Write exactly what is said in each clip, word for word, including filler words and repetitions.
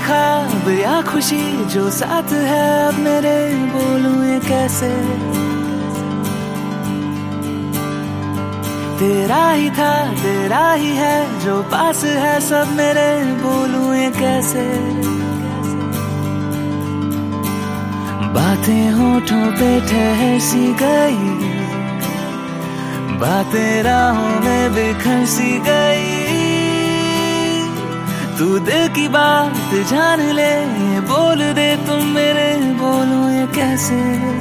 ख्वाब या खुशी जो साथ है अब मेरे, बोलूं ये कैसे। तेरा ही था तेरा ही है जो पास है सब मेरे, बोलूं ये कैसे। बातें होठों पे ठहर सी गई, बातें राहों में बिखर सी गई। तू दिल की बात जान ले, बोल दे तुम मेरे, बोलूं ये कैसे।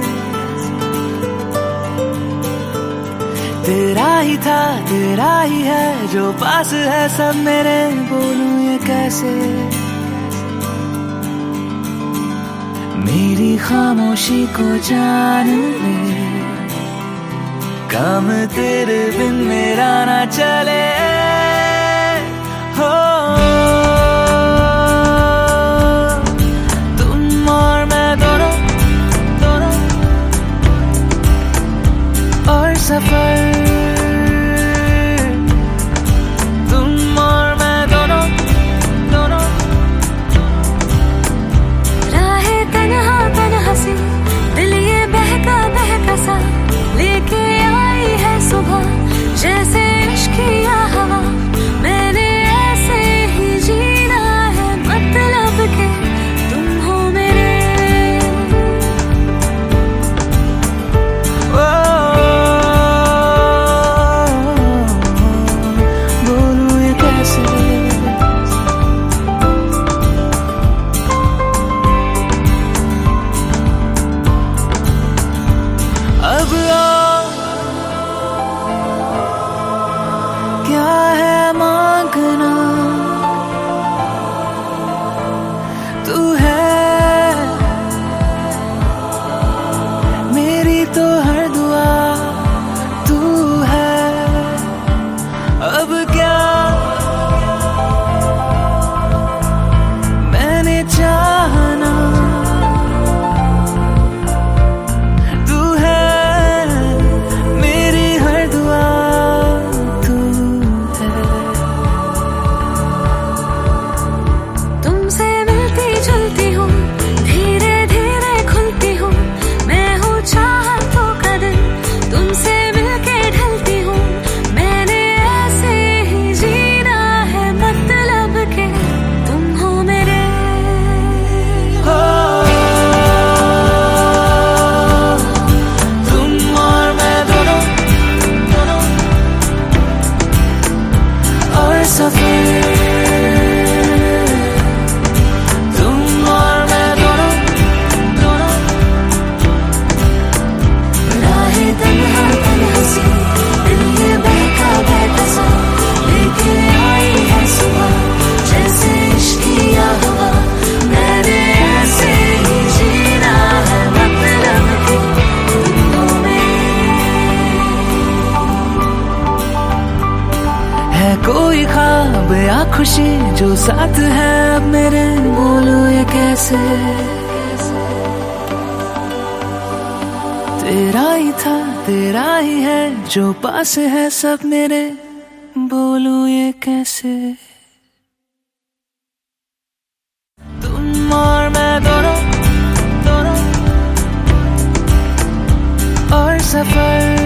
तेरा ही था तेरा ही है जो पास है सब मेरे, बोलूं ये कैसे। मेरी खामोशी को जान ले, काम तेरे बिन मेरा ना चले। हो तुम और मैं दोनों दोनों, और सफर तुम और मैं दोनों दोनों। राहे तन्हा तन्हा सी दिल ये बहका बहका सा, लेके आई है सुबह जैसे इश्क या हवा। मैंने ऐसे ही जीना है, मतलब के तुम हो मेरे। ओ बोलूं ये कैसे। अब क्या है मांगना, तू है मेरी तो हर दुआ, तू है। अब क्या मैंने चाहना, तू है मेरी हर दुआ, तू है। तुमसे मिलती जुलती हूँ, धीरे धीरे खुलती हूँ। मैं हूँ चाहतों का दिन, तुमसे मिलके ढलती हूँ। मैंने ऐसे ही जीना है, मतलब के तुम हो मेरे। हो तुम और मैं दोनों दोनों, और सफर तुम और मैं दोनों दोनों। राहे तन्हा तन्हा सी दिल ये बहका बहका सा, लेके आई है सुबह जैसे इश्क या हवा। मैंने ऐसे ही जीना है, मतलब के तुम हो मेरे। है कोई ख्वाब या खुशी जो साथ है अब मेरे, बोलूं ये कैसे। तेरा ही था तेरा ही है जो पास है सब मेरे, बोलूं ये कैसे। तुम और मैं दोनों दोनों, और सफर